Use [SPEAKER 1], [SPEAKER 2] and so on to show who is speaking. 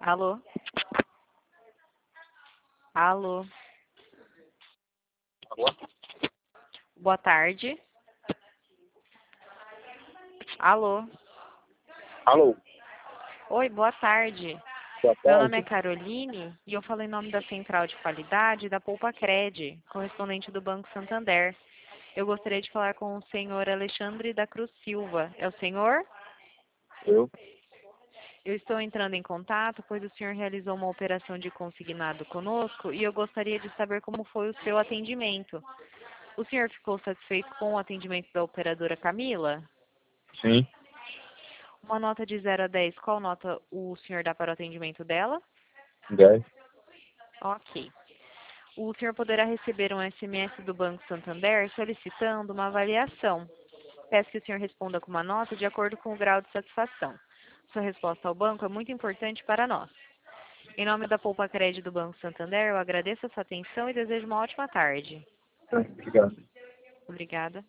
[SPEAKER 1] Alô? Alô?
[SPEAKER 2] Alô?
[SPEAKER 1] Boa tarde. Alô?
[SPEAKER 2] Alô?
[SPEAKER 1] Oi, boa tarde.
[SPEAKER 2] Boa
[SPEAKER 1] Meu nome é
[SPEAKER 2] tarde.
[SPEAKER 1] Caroline e eu falo em nome da Central de Qualidade da Poupa Cred, correspondente do Banco Santander. Eu gostaria de falar com o senhor Alexandre da Cruz Silva. É o senhor?
[SPEAKER 2] Eu?
[SPEAKER 1] Eu estou entrando em contato, pois o senhor realizou uma operação de consignado conosco e eu gostaria de saber como foi o seu atendimento. O senhor ficou satisfeito com o atendimento da operadora Camila?
[SPEAKER 2] Sim.
[SPEAKER 1] Uma nota de 0 a 10, qual nota o senhor dá para o atendimento dela?
[SPEAKER 2] 10.
[SPEAKER 1] Ok. O senhor poderá receber um SMS do Banco Santander solicitando uma avaliação. Peço que o senhor responda com uma nota de acordo com o grau de satisfação. Sua resposta ao banco é muito importante para nós. Em nome da Poupa Cred do Banco Santander, eu agradeço a sua atenção e desejo uma ótima tarde.
[SPEAKER 2] Obrigado.
[SPEAKER 1] Obrigada.